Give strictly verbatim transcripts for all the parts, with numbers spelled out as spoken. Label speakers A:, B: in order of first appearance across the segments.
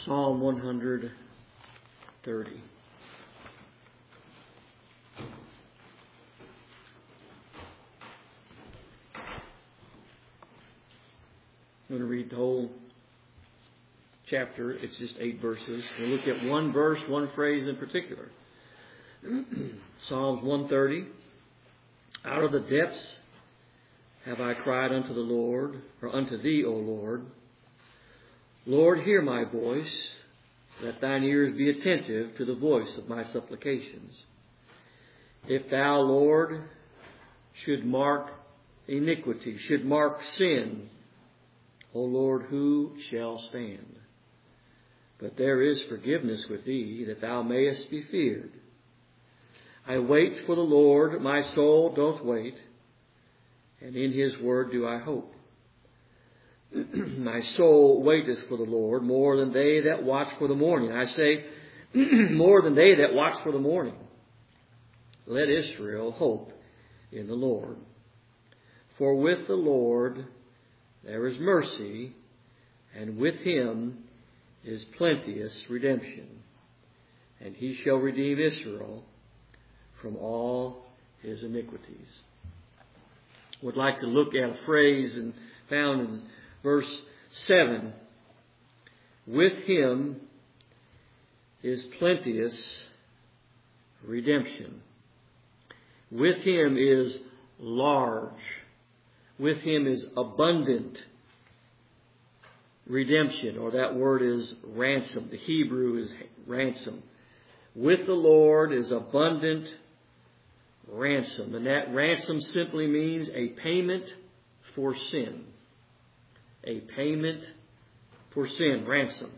A: Psalm one hundred thirty. I'm going to read the whole chapter. It's just eight verses. We'll look at one verse, one phrase in particular. Psalms one thirty. Out of the depths have I cried unto the Lord, or unto thee, O Lord. Lord, hear my voice. Let thine ears be attentive to the voice of my supplications. If thou, Lord, should mark iniquity, should mark sin, O Lord, who shall stand? But there is forgiveness with thee, that thou mayest be feared. I wait for the Lord, my soul doth wait, and in his word do I hope. My soul waiteth for the Lord more than they that watch for the morning. I say, more than they that watch for the morning. Let Israel hope in the Lord. For with the Lord there is mercy, and with him is plenteous redemption. And he shall redeem Israel from all his iniquities. Would like to look at a phrase and found in verse seven. With him is plenteous redemption. With him is large. With him is abundant redemption, or that word is ransom. The Hebrew is ransom. With the Lord is abundant ransom. And that ransom simply means a payment for sin. A payment for sin. Ransom.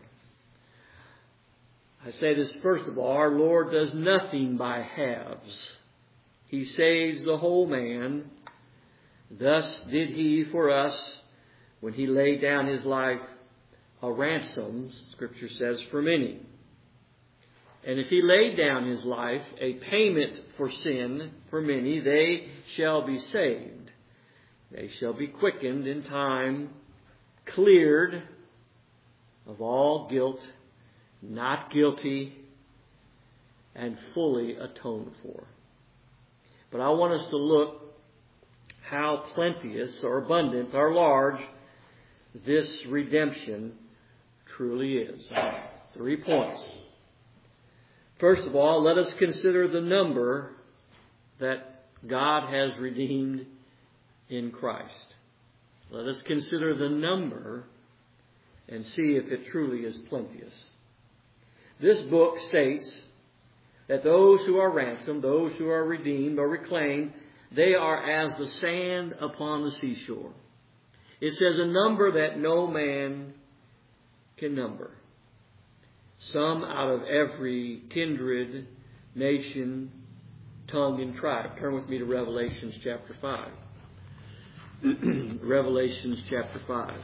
A: I say this first of all. Our Lord does nothing by halves. He saves the whole man. Thus did he for us when he laid down his life a ransom, Scripture says, for many. And if he laid down his life, a payment for sin for many, they shall be saved. They shall be quickened in time, cleared of all guilt, not guilty, and fully atoned for. But I want us to look how plenteous or abundant or large this redemption truly is. Three points. First of all, let us consider the number that God has redeemed in Christ. Let us consider the number and see if it truly is plenteous. This book states that those who are ransomed, those who are redeemed or reclaimed, they are as the sand upon the seashore. It says a number that no man can number. Some out of every kindred, nation, tongue, and tribe. Turn with me to Revelations chapter five. Revelations chapter five.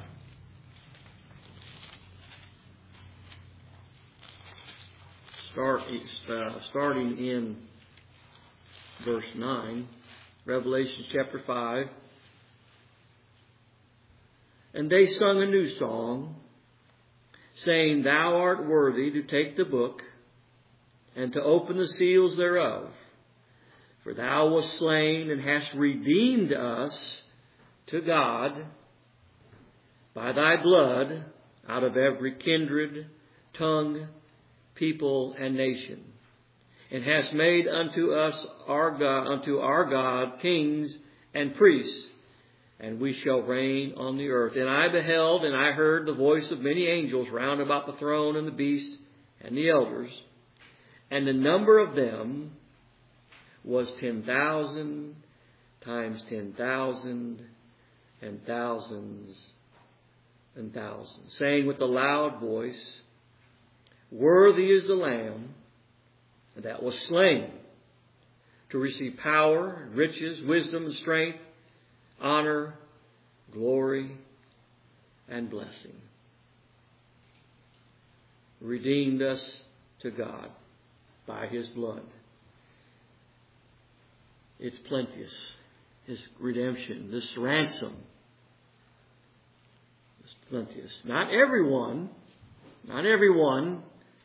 A: Start, uh, starting in verse nine. Revelation chapter five. And they sung a new song, saying, Thou art worthy to take the book and to open the seals thereof. For thou wast slain and hast redeemed us to God by thy blood out of every kindred, tongue, people, and nation. And hast made unto us our God, unto our God, kings and priests, and we shall reign on the earth. And I beheld, and I heard the voice of many angels round about the throne and the beast and the elders. And the number of them was ten thousand times ten thousand and thousands and thousands, saying with a loud voice, Worthy is the Lamb that was slain to receive power, riches, wisdom, and strength, honor, glory, and blessing. Redeemed us to God by his blood. It's plenteous. His redemption, this ransom, is plenteous. Not everyone Not everyone,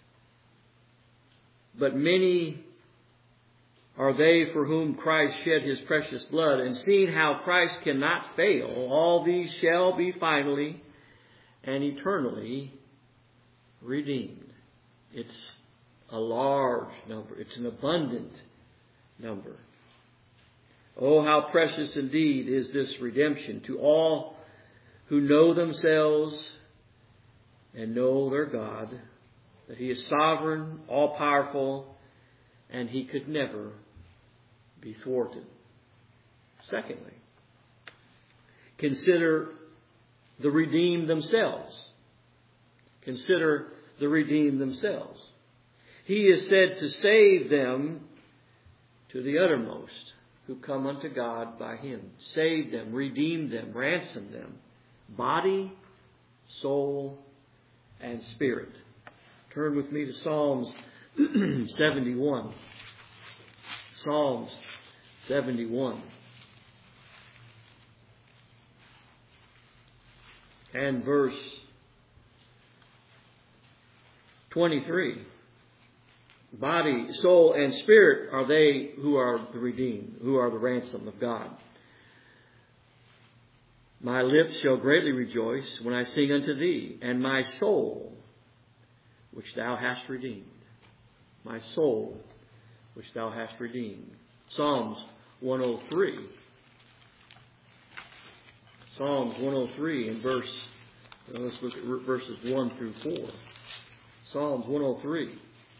A: but many are they for whom Christ shed his precious blood. And seeing how Christ cannot fail, all these shall be finally and eternally redeemed. It's a large number. It's an abundant number. Oh, how precious indeed is this redemption to all who know themselves and know their God, that he is sovereign, all-powerful, and he could never be thwarted. Secondly, consider the redeemed themselves. Consider the redeemed themselves. He is said to save them to the uttermost who come unto God by him. Save them, redeem them, ransom them. Body, soul, and spirit. Turn with me to Psalms seventy-one. Psalms seventy-one. And verse twenty-three. Body, soul, and spirit are they who are the redeemed, who are the ransom of God. My lips shall greatly rejoice when I sing unto thee, and my soul, which thou hast redeemed. My soul, which thou hast redeemed. Psalms one oh three. Psalms one oh three and verse, let's look at verses one through four. Psalms one oh three.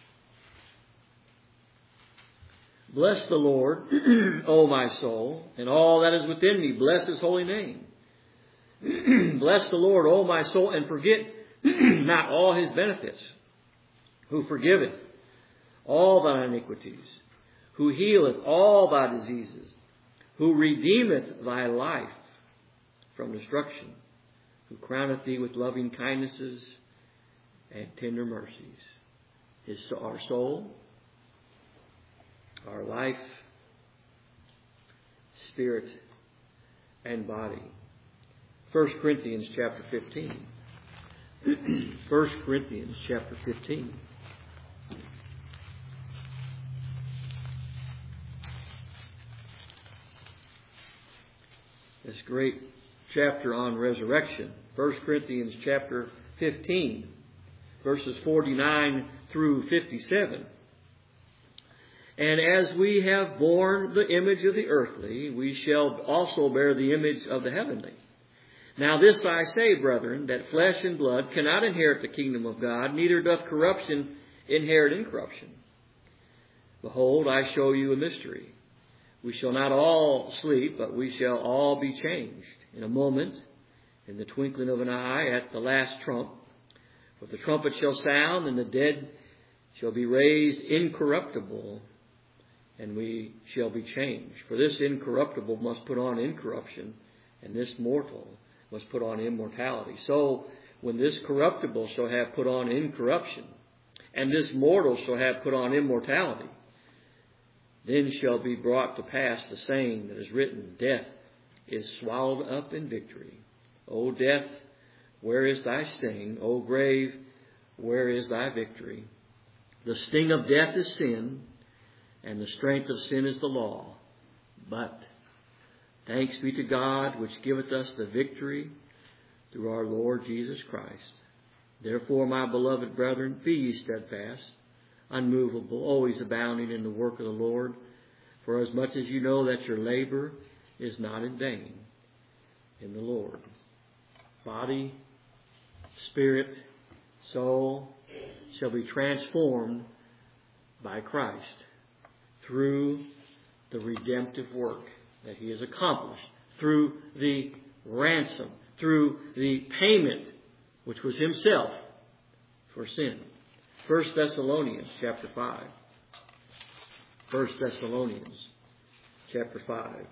A: Bless the Lord, O my soul, and all that is within me. Bless his holy name. Bless the Lord, O my soul, and forget not all his benefits, who forgiveth all thy iniquities, who healeth all thy diseases, who redeemeth thy life from destruction, who crowneth thee with loving kindnesses and tender mercies. His, our soul, our life, spirit, and body. First Corinthians chapter fifteen. First Corinthians chapter fifteen. This great chapter on resurrection. First Corinthians chapter fifteen, verses forty-nine through fifty-seven. And as we have borne the image of the earthly, we shall also bear the image of the heavenly. Now this I say, brethren, that flesh and blood cannot inherit the kingdom of God, neither doth corruption inherit incorruption. Behold, I show you a mystery. We shall not all sleep, but we shall all be changed in a moment, in the twinkling of an eye, at the last trump. For the trumpet shall sound, and the dead shall be raised incorruptible, and we shall be changed. For this incorruptible must put on incorruption, and this mortal must put on immortality. So, when this corruptible shall have put on incorruption, and this mortal shall have put on immortality, then shall be brought to pass the saying that is written, Death is swallowed up in victory. O death, where is thy sting? O grave, where is thy victory? The sting of death is sin, and the strength of sin is the law. But thanks be to God, which giveth us the victory through our Lord Jesus Christ. Therefore, my beloved brethren, be ye steadfast, unmovable, always abounding in the work of the Lord, for as much as you know that your labor is not in vain in the Lord. Body, spirit, soul shall be transformed by Christ through the redemptive work that he has accomplished, through the ransom, through the payment, which was himself for sin. First Thessalonians chapter five. First Thessalonians chapter five.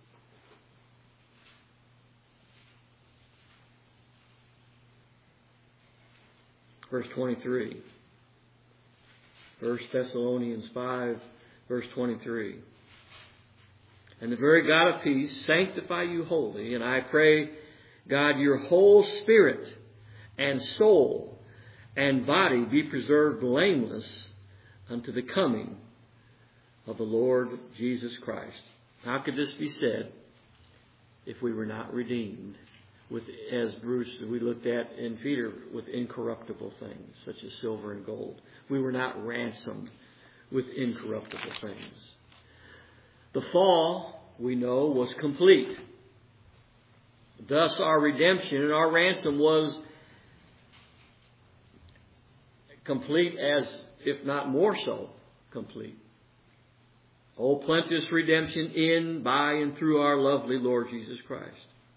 A: Verse twenty-three. First Thessalonians five, verse twenty-three. And the very God of peace sanctify you wholly, and I pray, God, your whole spirit and soul and body be preserved blameless unto the coming of the Lord Jesus Christ. How could this be said if we were not redeemed with, as Bruce, we looked at in Peter, with incorruptible things such as silver and gold? We were not ransomed with incorruptible things. The fall, we know, was complete. Thus our redemption and our ransom was complete, as if not more so complete. Oh, plenteous redemption in, by, and through our lovely Lord Jesus Christ.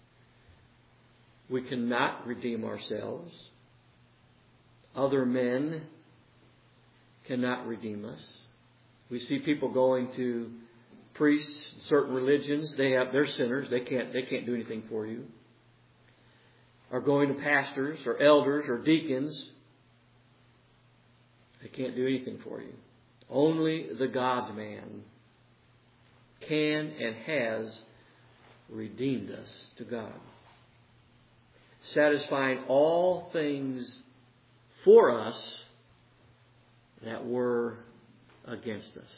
A: We cannot redeem ourselves. Other men cannot redeem us. We see people going to priests, certain religions. They have, they're sinners. They can't, they can't do anything for you. Or going to pastors or elders or deacons. They can't do anything for you. Only the God-man can and has redeemed us to God, satisfying all things for us that were against us.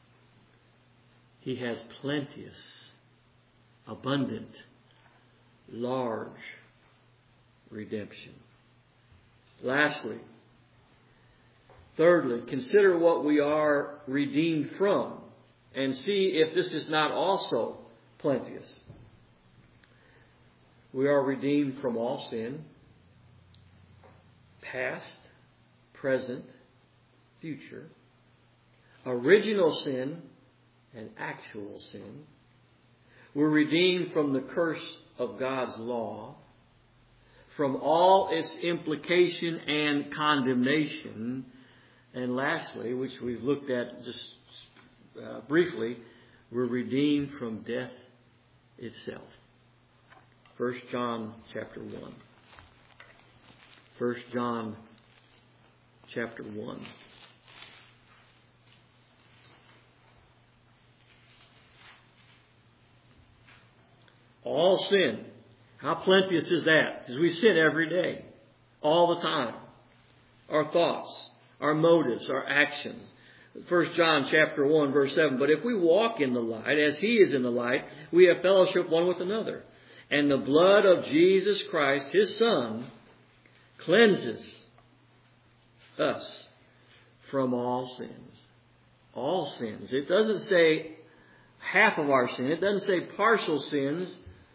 A: He has plenteous, abundant, large redemption. Lastly, thirdly, consider what we are redeemed from and see if this is not also plenteous. We are redeemed from all sin, past, present, future, original sin, and actual sin. We're redeemed from the curse of God's law, from all its implication and condemnation. And lastly, which we've looked at just uh, briefly, we're redeemed from death itself. First John chapter one. First John chapter one. All sin. How plenteous is that? Because we sin every day, all the time. Our thoughts, our motives, our actions. First John chapter one, verse seven. But if we walk in the light, as He is in the light, we have fellowship one with another. And the blood of Jesus Christ, His Son, cleanses us from all sins. All sins. It doesn't say half of our sin. It doesn't say partial sins.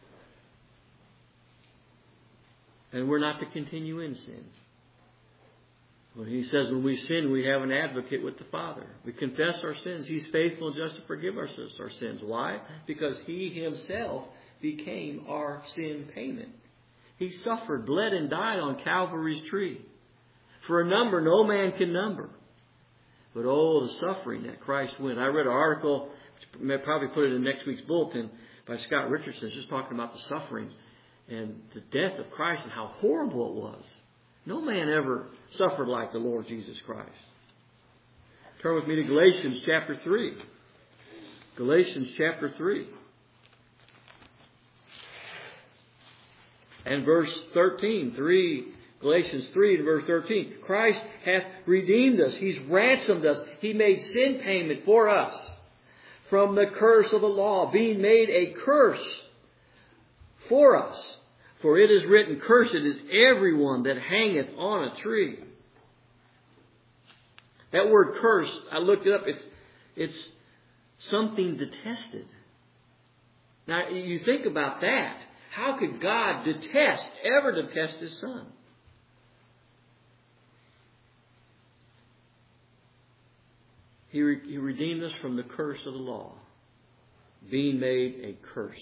A: And we're not to continue in sin. When He says when we sin, we have an advocate with the Father. We confess our sins. He's faithful and just to forgive us our sins. Why? Because He Himself became our sin payment. He suffered, bled, and died on Calvary's tree. For a number no man can number. But oh, the suffering that Christ went. I read an article, which probably put it in next week's bulletin, by Scott Richardson, just talking about the suffering and the death of Christ and how horrible it was. No man ever suffered like the Lord Jesus Christ. Turn with me to Galatians chapter three. Galatians chapter three. And verse thirteen. three, Galatians three and verse thirteen. Christ hath redeemed us. He's ransomed us. He made sin payment for us from the curse of the law, being made a curse for us. For it is written, cursed is everyone that hangeth on a tree. That word cursed, I looked it up, it's, it's something detested. Now, you think about that. How could God detest, ever detest His Son? He, re- he redeemed us from the curse of the law, being made a curse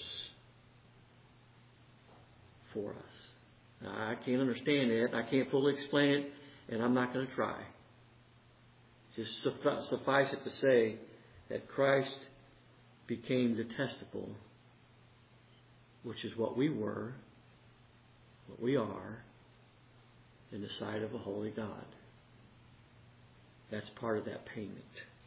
A: for us. Now, I can't understand it. I can't fully explain it, and I'm not going to try. Just suffice it to say that Christ became detestable, which is what we were, what we are, in the sight of a holy God. That's part of that payment.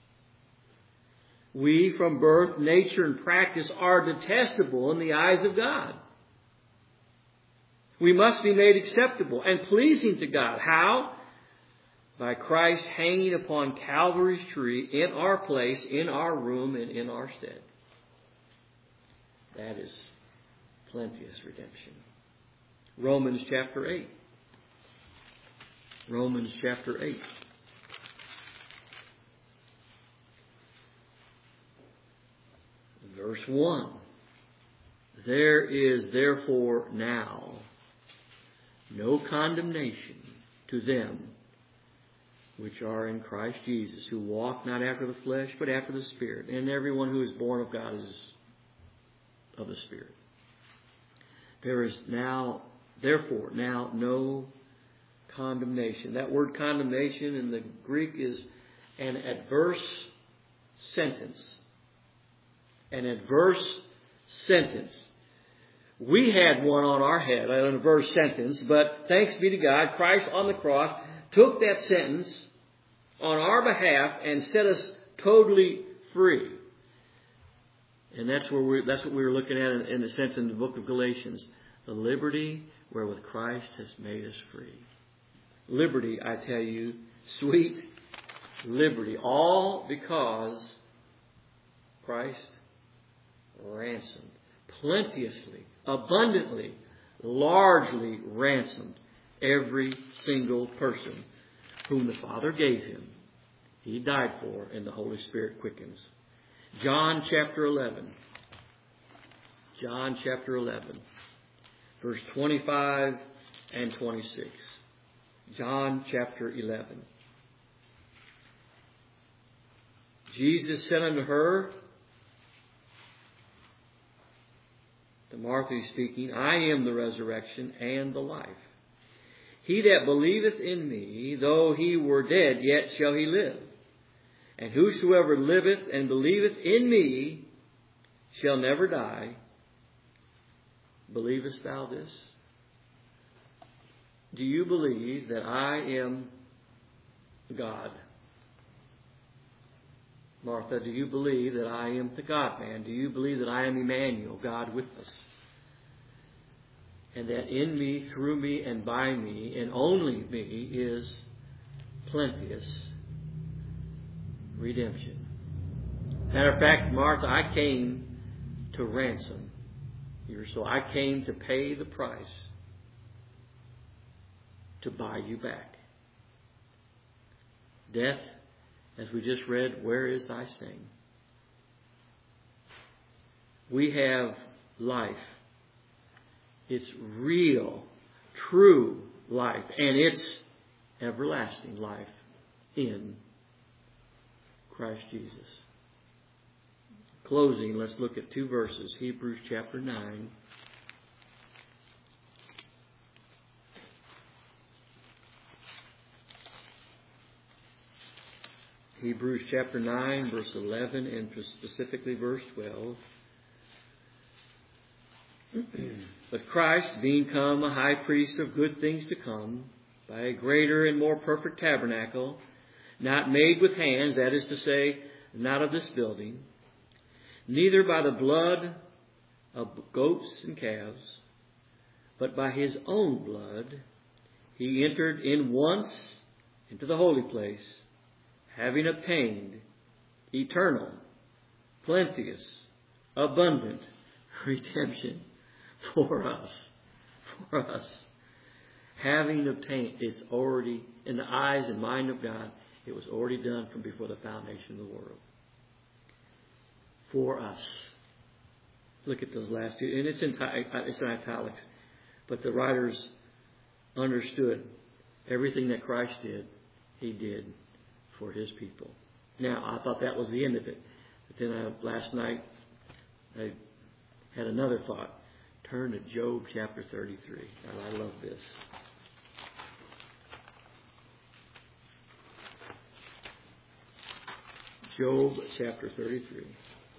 A: We, from birth, nature, and practice, are detestable in the eyes of God. We must be made acceptable and pleasing to God. How? by Christ hanging upon Calvary's tree in our place, in our room, and in our stead. That is plenteous redemption. Romans chapter eight. Romans chapter eight. Verse one. There is therefore now no condemnation to them which are in Christ Jesus, who walk not after the flesh, but after the Spirit. And everyone who is born of God is of the Spirit. There is now, therefore, now no condemnation. That word condemnation in the Greek is an adverse sentence. An adverse sentence. We had one on our head, an adverse sentence, but thanks be to God, Christ on the cross took that sentence on our behalf and set us totally free. And that's where we that's what we were looking at in, in a sense in the book of Galatians. The liberty wherewith Christ has made us free. Liberty, I tell you, sweet liberty. All because Christ ransomed. Plenteously, abundantly, largely ransomed every single person whom the Father gave him. He died for, and the Holy Spirit quickens. John chapter eleven. John chapter eleven. Verse twenty-five and twenty-six. John chapter eleven. Jesus said unto her, to Martha he's speaking, I am the resurrection and the life. He that believeth in me, though he were dead, yet shall he live. And whosoever liveth and believeth in me shall never die. Believest thou this? Do you believe that I am God? Martha, do you believe that I am the God-man? Do you believe that I am Emmanuel, God with us? And that in me, through me, and by me, and only me, is plenteous redemption. Matter of fact, Martha, I came to ransom your soul. I came to pay the price to buy you back. Death, as we just read, where is thy sting? We have life. It's real, true life, and it's everlasting life in Christ Jesus. Closing, let's look at two verses. Hebrews chapter nine. Hebrews chapter nine, verse eleven, and specifically verse twelve. But Christ, being come a high priest of good things to come, by a greater and more perfect tabernacle, not made with hands, that is to say, not of this building, neither by the blood of goats and calves, but by his own blood, he entered in once into the holy place, having obtained eternal, plenteous, abundant redemption for us. For us. Having obtained, it's already, in the eyes and mind of God, it was already done from before the foundation of the world. For us. Look at those last two. And it's in, it's in italics. But the writers understood everything that Christ did, he did for his people. Now, I thought that was the end of it. But then I, last night, I had another thought. Turn to Job chapter thirty-three. I love this. Job chapter thirty-three.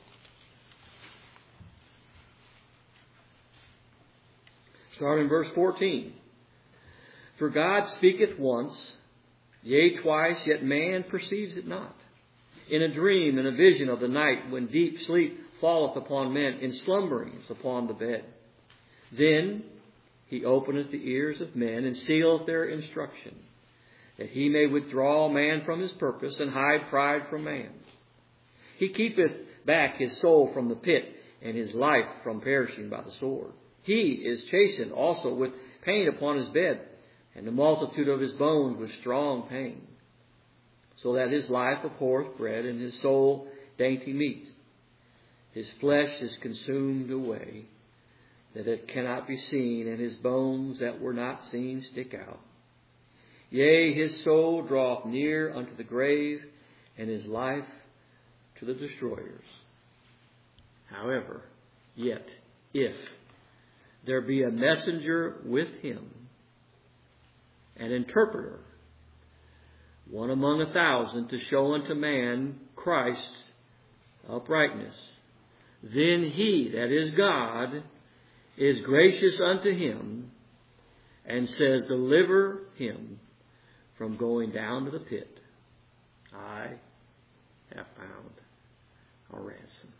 A: Starting in verse fourteen. For God speaketh once, yea, twice, yet man perceives it not. In a dream, in a vision of the night, when deep sleep falleth upon men, in slumberings upon the bed. Then he openeth the ears of men, and sealeth their instruction. that he may withdraw man from his purpose and hide pride from man. He keepeth back his soul from the pit, and his life from perishing by the sword. He is chastened also with pain upon his bed, and the multitude of his bones with strong pain. So that his life abhorreth bread, and his soul dainty meat. His flesh is consumed away, that it cannot be seen, and his bones that were not seen stick out. Yea, his soul draweth near unto the grave, and his life to the destroyers. However, yet, if there be a messenger with him, an interpreter, one among a thousand, to show unto man Christ's uprightness, then he, that is God, is gracious unto him, and says, deliver him from going down to the pit. I have found a ransom.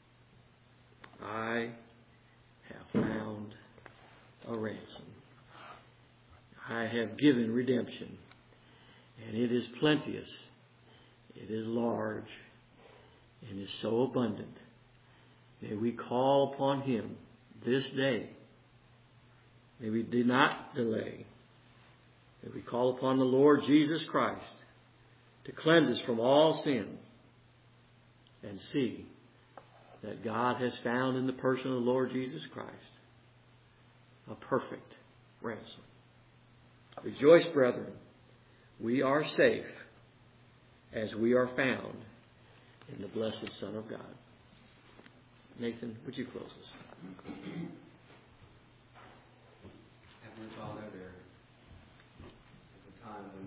A: I have found a ransom. I have given redemption, and it is plenteous, it is large, and is so abundant. May we call upon him this day. May we do not delay. May we call upon the Lord Jesus Christ to cleanse us from all sin, and see that God has found in the person of the Lord Jesus Christ a perfect ransom. Rejoice, brethren. We are safe as we are found in the blessed Son of God. Nathan, would you close us?
B: Heavenly Father, there is a time when